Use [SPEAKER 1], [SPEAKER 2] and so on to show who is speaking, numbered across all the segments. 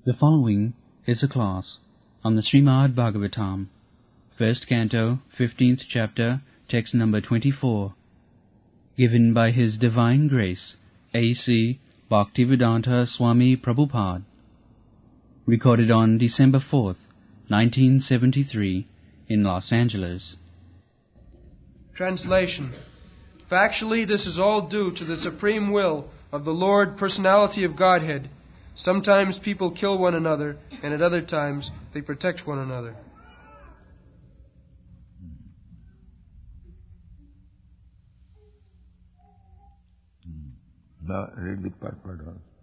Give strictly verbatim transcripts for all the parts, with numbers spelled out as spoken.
[SPEAKER 1] The following is a class on the Srimad Bhagavatam, first canto, fifteenth chapter, text number twenty-four, given by His Divine Grace, A C Bhaktivedanta Swami Prabhupada, recorded on December fourth, nineteen seventy-three, in Los Angeles.
[SPEAKER 2] Translation. Factually, this is all due to the supreme will of the Lord, Personality of Godhead. Sometimes people kill one another, and at other times they protect one another.
[SPEAKER 3] Now read the purport.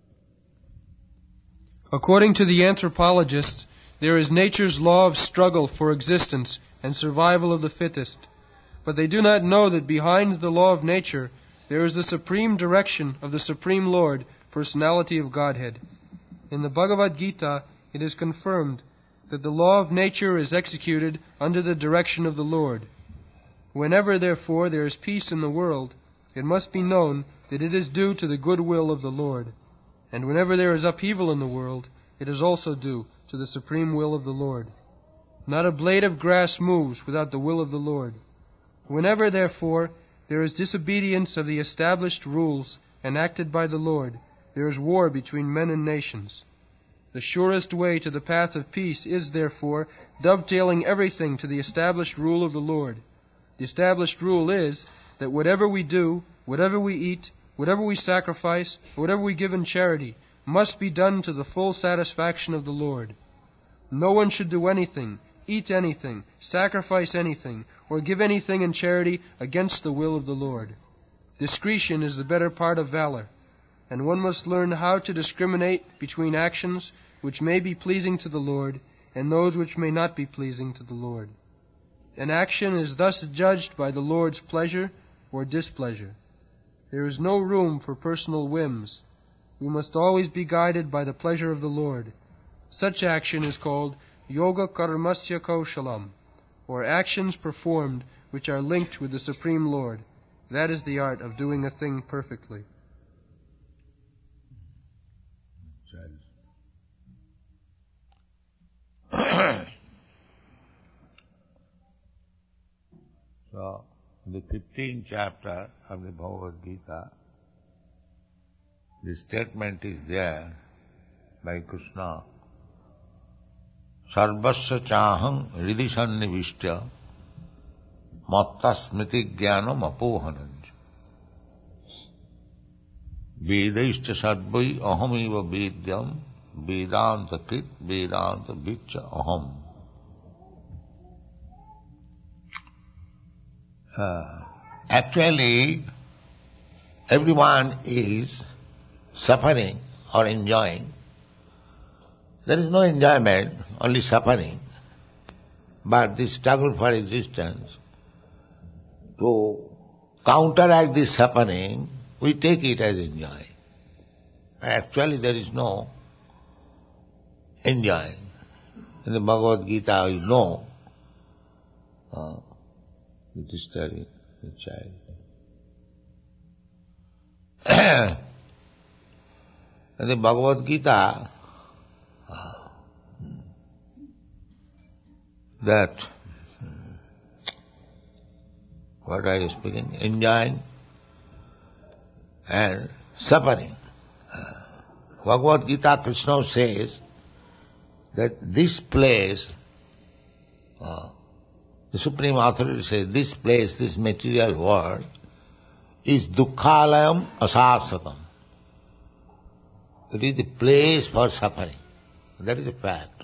[SPEAKER 2] According to the anthropologists, there is nature's law of struggle for existence and survival of the fittest. But they do not know that behind the law of nature there is the supreme direction of the Supreme Lord, Personality of Godhead. In the Bhagavad Gita, it is confirmed that the law of nature is executed under the direction of the Lord. Whenever, therefore, there is peace in the world, it must be known that it is due to the good will of the Lord. And whenever there is upheaval in the world, it is also due to the supreme will of the Lord. Not a blade of grass moves without the will of the Lord. Whenever, therefore, there is disobedience of the established rules enacted by the Lord, there is war between men and nations. The surest way to the path of peace is, therefore, dovetailing everything to the established rule of the Lord. The established rule is that whatever we do, whatever we eat, whatever we sacrifice, whatever we give in charity, must be done to the full satisfaction of the Lord. No one should do anything, eat anything, sacrifice anything, or give anything in charity against the will of the Lord. Discretion is the better part of valor, and one must learn how to discriminate between actions which may be pleasing to the Lord and those which may not be pleasing to the Lord. An action is thus judged by the Lord's pleasure or displeasure. There is no room for personal whims. We must always be guided by the pleasure of the Lord. Such action is called Yoga Karmasya Kaushalam, or actions performed which are linked with the Supreme Lord. That is the art of doing a thing perfectly.
[SPEAKER 3] So, in the fifteenth chapter of the Bhagavad Gita, the statement is there by Krishna, Sarvasya chaham hridisannivishya matta smriti jnanam apohananj vedaischa sadvai ahamiva vedyam vedanta krit vedanta viccha aham. Uh, actually, everyone is suffering or enjoying. There is no enjoyment, only suffering. But the struggle for existence, to counteract this suffering, we take it as enjoy. Actually, there is no enjoying. In the Bhagavad Gita, you know, uh, it is studying the child. In the Bhagavad Gita, uh, that, what are you speaking? Enjoying and suffering. Uh, Bhagavad Gita, Krishna says that this place, uh, the Supreme Authority says, this place, this material world, is dukkhalayam asasatam. It is the place for suffering. That is a fact.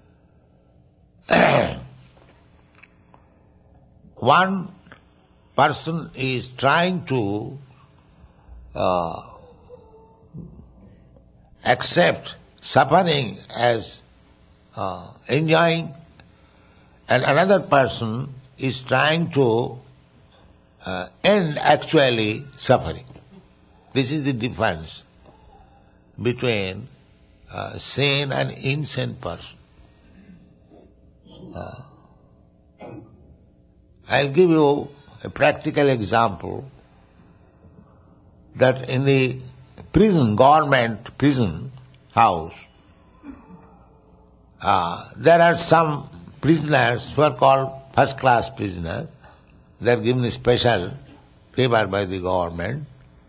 [SPEAKER 3] One person is trying to uh, accept suffering as uh, enjoying, and another person is trying to uh, end actually suffering. This is the difference between uh, sane and insane person. Uh, I'll give you a practical example that in the prison, government prison house, Uh, there are some prisoners who are called first-class prisoners. They are given special favor by the government.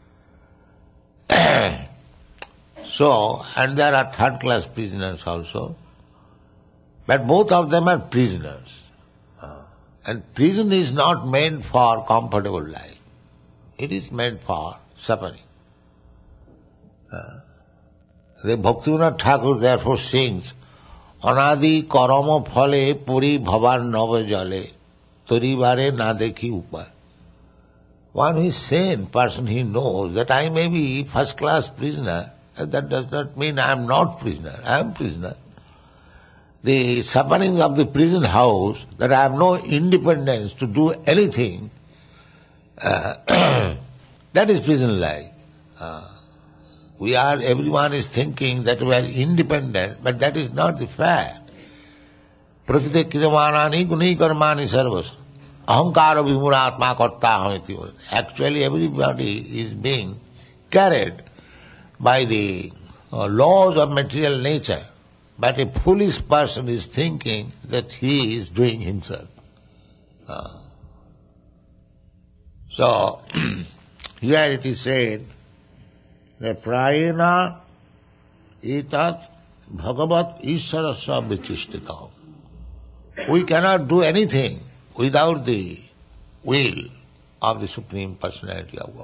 [SPEAKER 3] So, and there are third-class prisoners also. But both of them are prisoners. Uh, and prison is not meant for comfortable life. It is meant for suffering. Uh, the Bhaktivinoda Thakur therefore sings, Anadi karama phale puri bhavar nava jale, toribare na dekhi upar. One who is sane person, he knows that I may be first-class prisoner. That does not mean I am not prisoner. I am prisoner. The suffering of the prison house, that I have no independence to do anything, uh, that is prison life. Uh, we are, everyone is thinking that we are independent, but that is not the fact. Prakriti kriyamanani guni karmani sarvas. Ahankara vimuratma karta. Actually everybody is being carried by the uh, laws of material nature. But a foolish person is thinking that he is doing himself. Uh, so, here it is said that prayena etat bhagavat ishwarasya vichistita. We cannot do anything without the will of the Supreme Personality of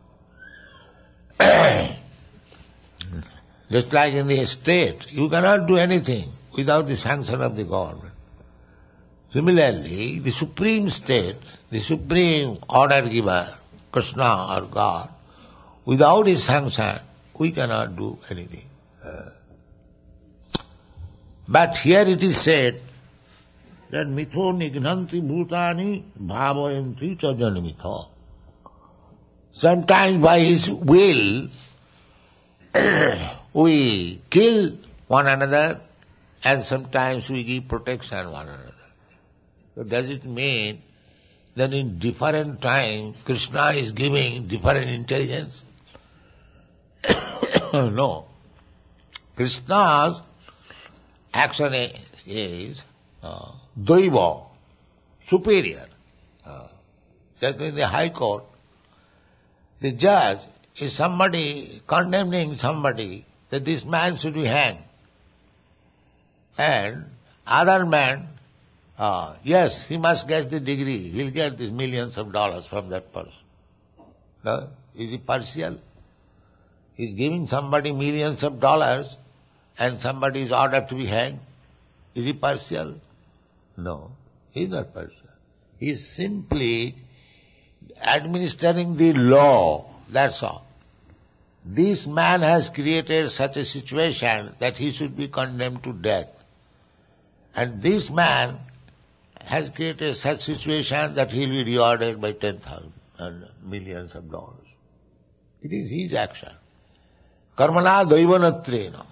[SPEAKER 3] God. Just like in the state, you cannot do anything without the sanction of the government. Similarly, the supreme state, the supreme order giver, Krishna or God, without his sanction, we cannot do anything. Uh, but here it is said that mitho nignanti bhutani bhavayanti cha janmitha. Sometimes by his will, we kill one another, and sometimes we give protection one another. So does it mean that in different times Krishna is giving different intelligence? No. Krishna's action is uh, Daiva, superior. Uh, just in the High Court, the judge is somebody condemning somebody that this man should be hanged. And other man, uh, yes, he must get the degree. He'll get these millions of dollars from that person. No? Is he partial? He's giving somebody millions of dollars and somebody is ordered to be hanged. Is he partial? No, he is not partial. He is simply administering the law. That's all. This man has created such a situation that he should be condemned to death. And this man has created such situation that he will be rewarded by ten thousand and millions of dollars. It is his action. Karmana daivanatrena.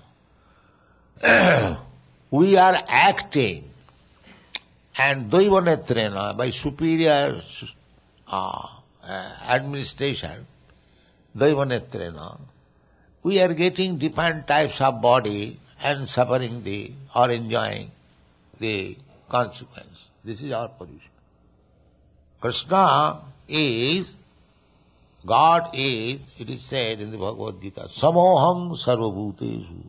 [SPEAKER 3] We are acting, and daivanatrena, by superior uh, administration, Daivanetrena, we are getting different types of body and suffering the, or enjoying the consequence. This is our position. Krishna is, God is, it is said in the Bhagavad Gita, Samoham sarvabhutesu.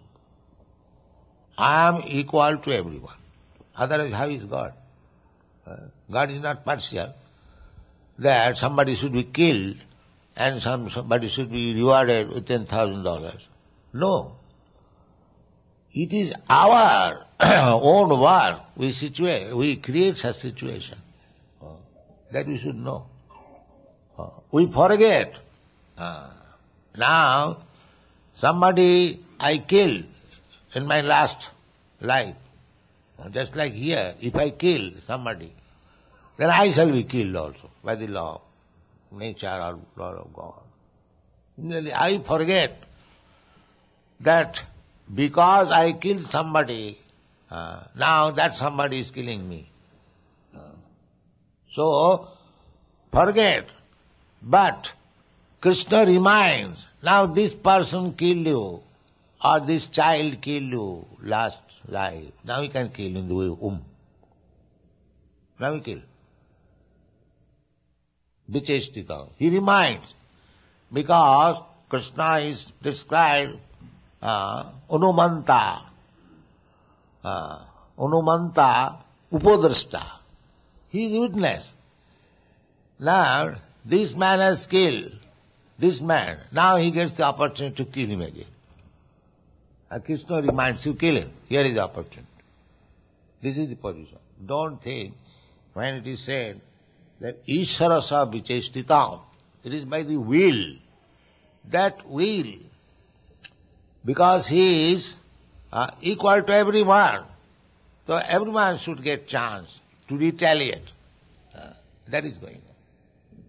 [SPEAKER 3] I am equal to everyone. Otherwise, how is God? Uh, God is not partial. That somebody should be killed and some, somebody should be rewarded with ten thousand dollars. No. It is our own work. We situate, we create such situation. Uh, that we should know. Uh, we forget. Uh, now, somebody I killed in my last life. Uh, just like here, if I kill somebody, then I shall be killed also by the law of nature or law of God. Similarly, I forget that because I killed somebody, uh, now that somebody is killing me. Uh, so, forget. But Krishna reminds, now this person killed you, or this child killed you last life. Now he can kill in the way um. Now he kill. Vichestita. He reminds. Because Krishna is described uh, Anumanta. Uh, Anumanta Upodrashta. He is witness. Now, this man has killed this man. Now he gets the opportunity to kill him again. And Krishna reminds you, kill him. Here is the opportunity. This is the position. Don't think when it is said that Ishwarasa vichestitam, it is by the will. That will, because he is uh, equal to everyone, so everyone should get chance to retaliate. Uh, that is going on.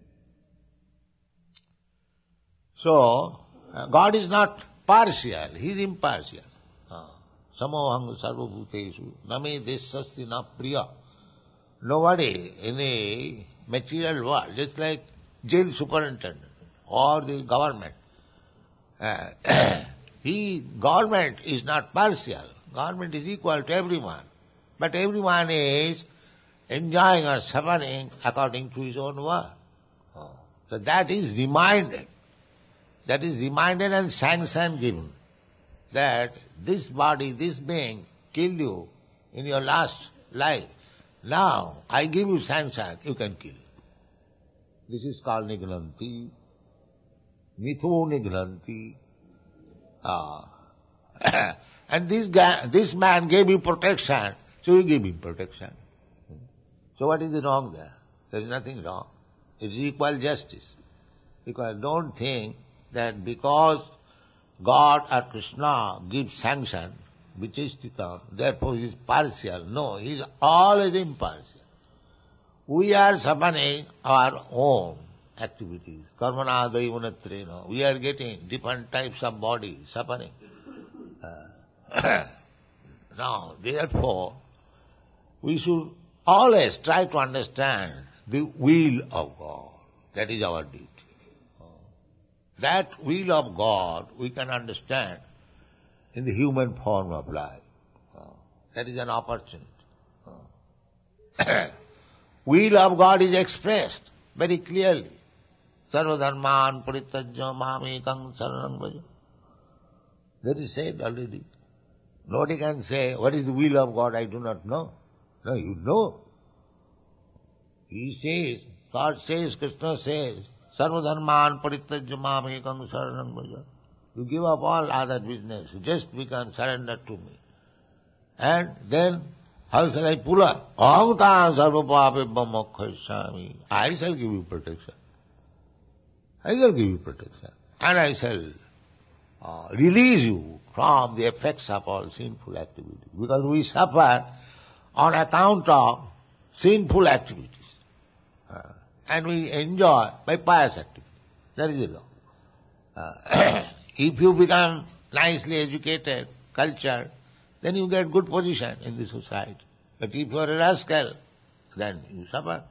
[SPEAKER 3] So, uh, God is not partial, he is impartial. Samohang sarvabhuteshu name desasti na priya. Nobody in the material world, just like jail superintendent or the government, uh, he, government is not partial. Government is equal to everyone. But everyone is enjoying or suffering according to his own will. Oh. So that is reminded. That is reminded and sanction given. That this body, this being killed you in your last life. Now, I give you sanction, you can kill. This is called Nignanti. Mithu Nignanti. Ah. And this guy, this man gave you protection, so you give him protection. So what is the wrong there? There is nothing wrong. It is equal justice. Because don't think that because God or Krishna gives sanction, which is Tita, therefore he is partial. No, he is always impartial. We are suffering our own activities. Karmana daivunatrena. We are getting different types of body suffering. Uh, now, therefore, we should always try to understand the will of God. That is our duty. That will of God we can understand in the human form of life. That is an opportunity. Will of God is expressed very clearly. Sarvadharman parityajya mamekam saranam bhaja. That is said already. Nobody can say, what is the will of God, I do not know. No, you know. He says, God says, Krishna says, Sarvadharman parityajya mamekam saranam bhaja. You give up all other business, you just become surrender to me. And then, how shall I pull up? Aham tam sarvapapebham mokkhaisami. I shall give you protection. I shall give you protection. And I shall uh, release you from the effects of all sinful activities. Because we suffer on account of sinful activities. Uh, and we enjoy by pious activities. That is the law. Uh, if you become nicely educated, cultured, then you get good position in the society. But if you are a rascal, then you suffer.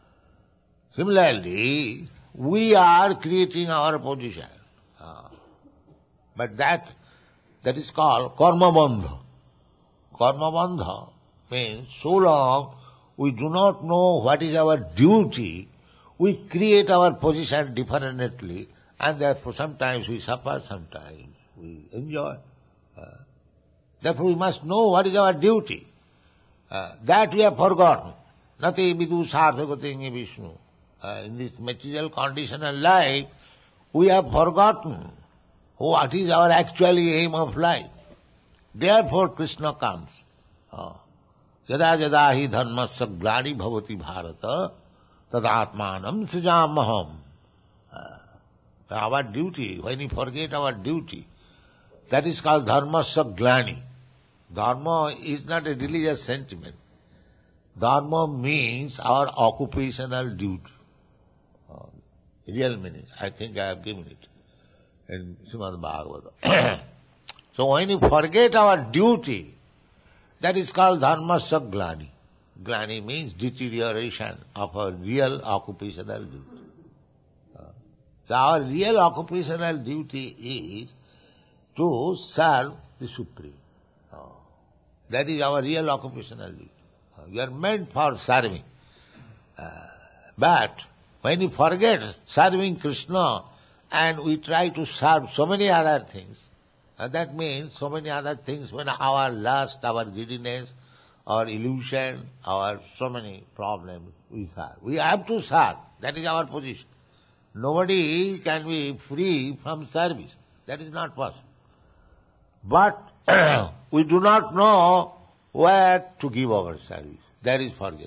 [SPEAKER 3] Similarly, we are creating our position. Uh, but that that is called karma bandha. Karma bandha means so long we do not know what is our duty, we create our position differently, and therefore sometimes we suffer, sometimes we enjoy. Uh, therefore we must know what is our duty. Uh, that we have forgotten. Nati vidu sarthagati Vishnu. Uh, in this material conditional life, we have forgotten what is our actually aim of life. Therefore Krishna comes. Uh, Yada yada hi dharmasya glani bhavati bharata tadatmanam srijamaham. Uh, our duty, when we forget our duty, that is called dharmasya glani. Dharma is not a religious sentiment. Dharma means our occupational duty. Uh, real meaning. I think I have given it in Srimad Bhagavata. So when you forget our duty, that is called dharmasya glani. Glani means deterioration of our real occupational duty. Uh, so our real occupational duty is to serve the Supreme. That is our real occupational duty. We are meant for serving. Uh, but when we forget serving Krishna and we try to serve so many other things, uh, that means so many other things when our lust, our greediness, our illusion, our so many problems we serve. We have to serve. That is our position. Nobody can be free from service. That is not possible. But we do not know where to give our service. That is forgetfulness.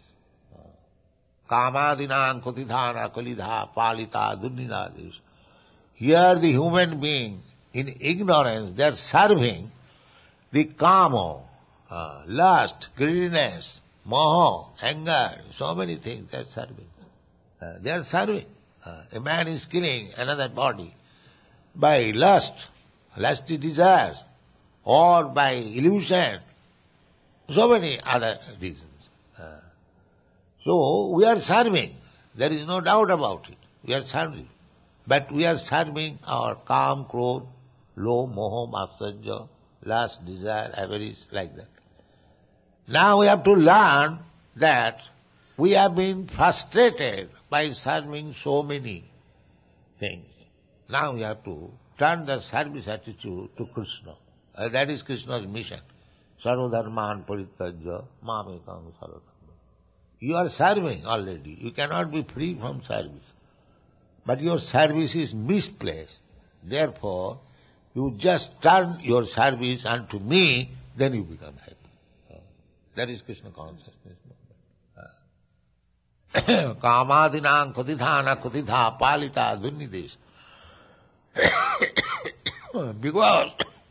[SPEAKER 3] Kamadinam kotidhana kalidha palita dunnidades. Here the human being, in ignorance, they are serving the kama, uh, lust, greediness, moha, anger, so many things they are serving. Uh, they are serving. Uh, a man is killing another body by lust, lusty desires, or by illusion, so many other reasons. Uh, so we are serving. There is no doubt about it. We are serving. But we are serving our calm, krodh, low, moha, matsarya, lust, desire, avarice, like that. Now we have to learn that we have been frustrated by serving so many things. Now we have to turn the service attitude to Krishna. Uh, that is Krishna's mission. Sarvadharman parityajya mamekam saradharma. You are serving already. You cannot be free from service. But your service is misplaced. Therefore, you just turn your service unto me, then you become happy. Uh, that is Krishna consciousness. Kamadinam kotidhana kotidha palita dunnides. Because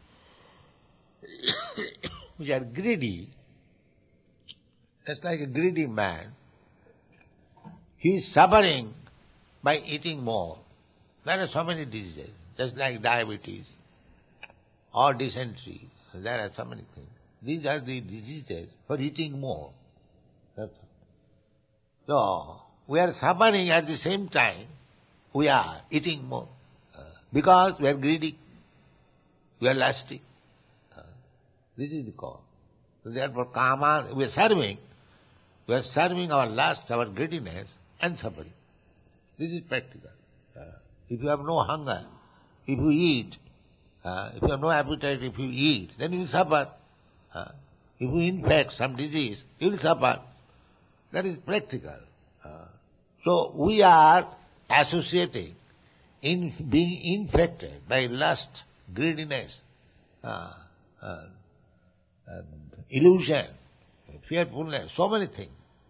[SPEAKER 3] we are greedy, just like a greedy man, he is suffering by eating more. There are so many diseases, just like diabetes or dysentery. There are so many things. These are the diseases for eating more. That's all. So, we are suffering at the same time, we are eating more. Uh, because we are greedy, we are lusty. Uh, this is the cause. So therefore, kama, we are serving, we are serving our lust, our greediness, and suffering. This is practical. Uh, if you have no hunger, if you eat, uh, if you have no appetite, if you eat, then you will suffer. Uh, if you infect some disease, you will suffer. That is practical. Uh, so we are associating in being infected by lust, greediness, uh, uh, and illusion, fearfulness, so many things.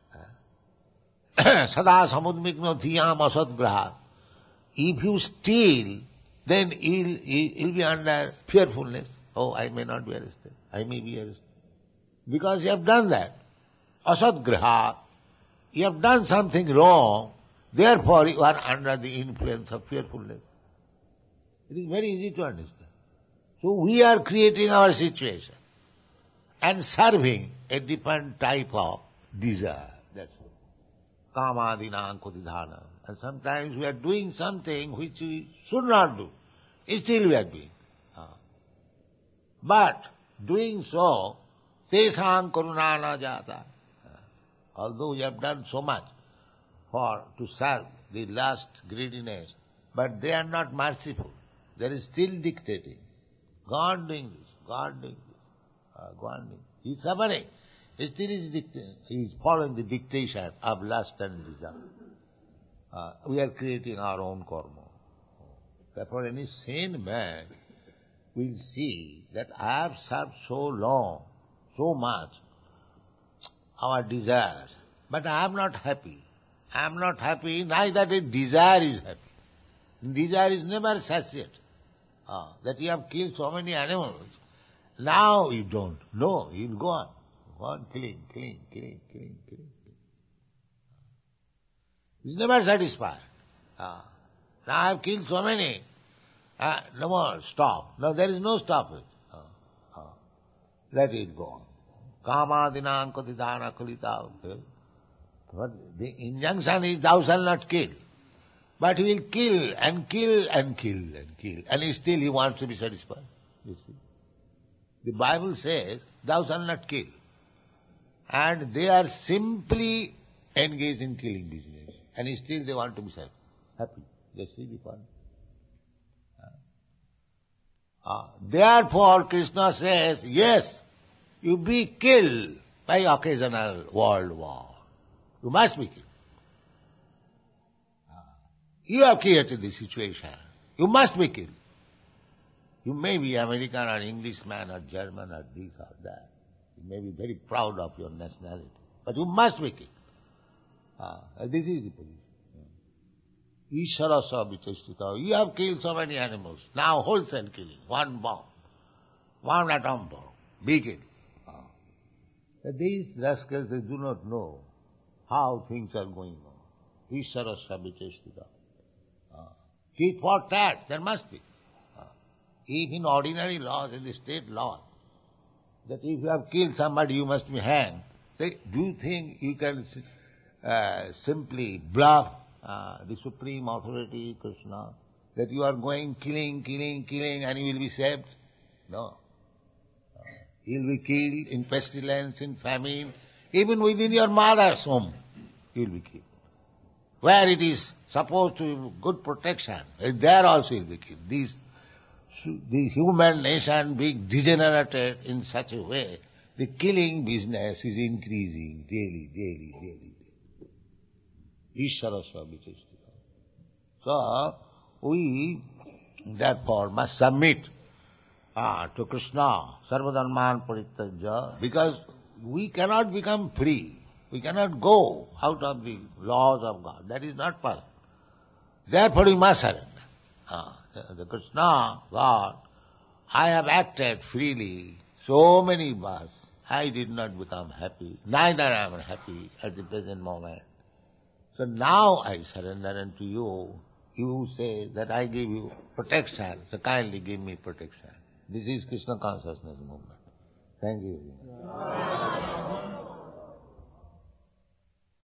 [SPEAKER 3] Sada samudmigno dhiyam asadgraha. If you steal, then you'll, you'll be under fearfulness. Oh, I may not be arrested. I may be arrested. Because you have done that. Asadgraha. You have done something wrong, therefore you are under the influence of fearfulness. It is very easy to understand. So we are creating our situation and serving a different type of desire. That's all. Kamadinam kotidhana. And sometimes we are doing something which we should not do. Still we are doing. But doing so, tesam karunana jata. Although we have done so much for to serve the lust, greediness, but they are not merciful. They are still dictating. God doing this, God doing this, uh, God doing this. He is suffering. He still is dictating. He is following the dictation of lust and desire. Uh, we are creating our own karma. Therefore, any sane man will see that I have served so long, so much, our desires. But I am not happy. I am not happy, neither the desire is happy. Desire is never satiated. Ah, that you have killed so many animals. Now you don't. No, you will go on. Go on killing, killing, killing, killing, killing. It's never satisfied. Ah, now I have killed so many. Ah, no more, stop. No, there is no stoppage. Ah, ah. Let it go on. Kamadinam kotidhana kalita. But the injunction is thou shalt not kill. But he will kill and kill and kill and kill. And still he wants to be satisfied. You see. The Bible says, thou shalt not kill. And they are simply engaged in killing business. And still they want to be happy. They see the point. Uh, therefore, Krishna says, yes, you be killed by occasional world war. You must be killed. Uh, you have created this situation. You must be killed. You may be American or Englishman or German or this or that. You may be very proud of your nationality. But you must be killed. Uh, this is the position. Ishara vichestita. You have killed so many animals. Now wholesale killing. One bomb. One atom bomb. Be killed. Uh, these rascals, they do not know how things are going on. Ishara vichestita. Uh, tit for tat. There must be. Uh, if in ordinary laws, in the state law, that if you have killed somebody, you must be hanged. They, do you think you can uh, simply bluff Uh, the supreme authority, Krishna, that you are going killing, killing, killing and you will be saved? No. Uh, you will be killed in pestilence, in famine, even within your mother's home you will be killed. Where it is supposed to be good protection, there also you will be killed. These, the human nation being degenerated in such a way, the killing business is increasing daily, daily, daily. Ishara Swabhiteshtika. So, we therefore must submit uh, to Krishna, Sarvadharman Parityajya, because we cannot become free. We cannot go out of the laws of God. That is not possible. Therefore we must surrender. Uh, the, the Krishna, God, I have acted freely so many births. I did not become happy. Neither am I happy at the present moment. So now I surrender unto you. You say that I give you protection, so kindly give me protection. This is Krishna consciousness movement. Thank you.